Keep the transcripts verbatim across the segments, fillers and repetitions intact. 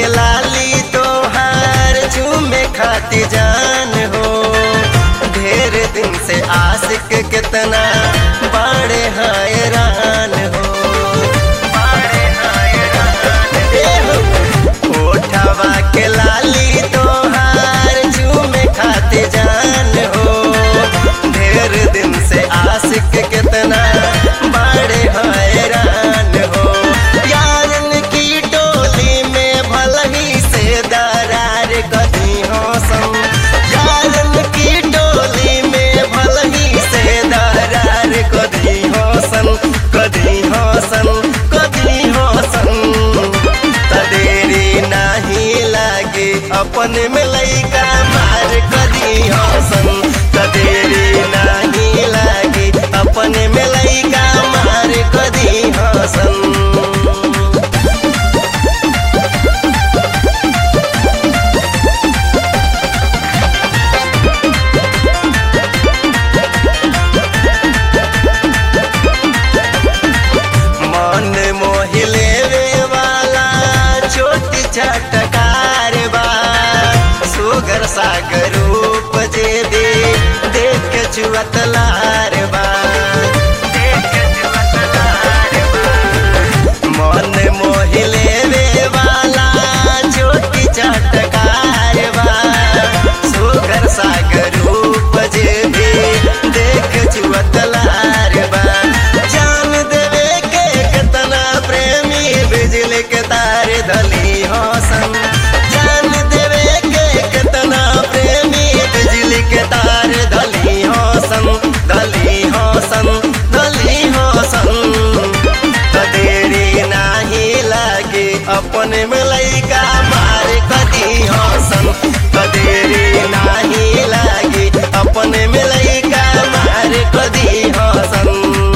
के लाली तोहार चूमे खाती जान हो। ढेर दिन से आशिक कितना बड़े हैरान हो, बड़े हैरान हो। ओठवा के लाली तोहार चूमे खाती जान हो। ढेर दिन से आशिक कितना बड़े हैरान हो। यारन की टोली में भलही से दरार कदी हौसम। यारन की टोली में भलही से दरार कदी हौसन, कदी हौसन, कदी हौसन। तदेरी नाही लागे अपन में लइका मार कदी हौसन। तदेरी नाही लागे अपन में लइका मार कदी हौसन। मन मोहिले वाला छोटी चटकार बा। सुगर सागर रूप जे दे देख के चुअतलार बा, देख के चुअतलार बा। मन मोहिले वाला छोटी चटकार बा। सुगर सागर रूप जे दे देख के चुअतलार बा। जान देवे के कितना प्रेमी बिजली के तार धली हौसन। जान देवे के कितना प्रेमी बिजली के तार धली हौसन, धली हौसन, धली हौसन। तदेरी नाही लागे अपन में लइका मार कदी हौसन। तदेरी नाही लागे अपन में लइका मार कदी हौसन।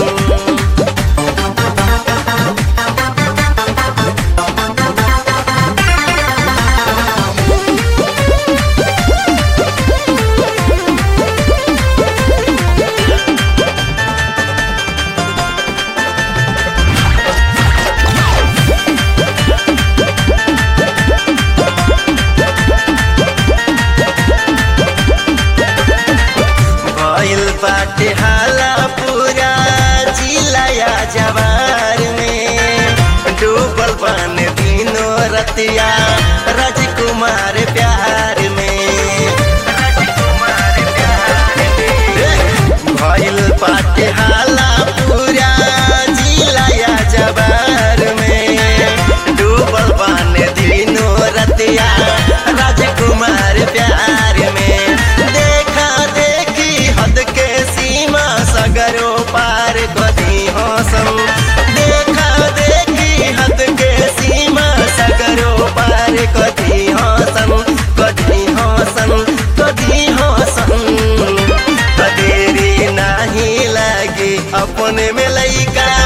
भइल बाटे हाला पूरा जिलाया जवार में। डूबल बन दिनो रतिया राजकुमार प्यार में, राजकुमार प्यार में। भइल बाटे हाला पूरा जिलाया जवार में। डूबल बन दिनो रतिया राजकुमार प्यार में। देखा देखी हद के सीमा सगरो पार कदी हौसम। देखा देखी हद के सीमा सगरो पार कदी हौसन, कदी हौसन, कदी हौसन। तदेरी नाही लागे अपन में लइका